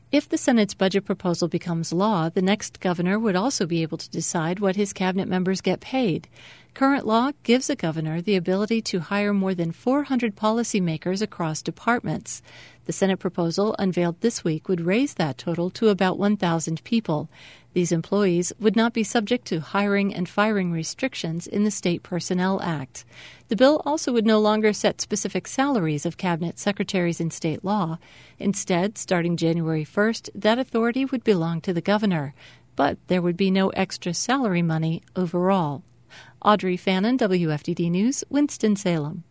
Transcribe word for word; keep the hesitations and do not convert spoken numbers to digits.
If the Senate's budget proposal becomes law, the next governor would also be able to decide what his cabinet members get paid. Current law gives a governor the ability to hire more than four hundred policymakers across departments. The Senate proposal unveiled this week would raise that total to about one thousand people. These employees would not be subject to hiring and firing restrictions in the State Personnel Act. The bill also would no longer set specific salaries of cabinet secretaries in state law. Instead, starting January first, that authority would belong to the governor, but there would be no extra salary money overall. Audrey Fannin, W F D D News, Winston-Salem.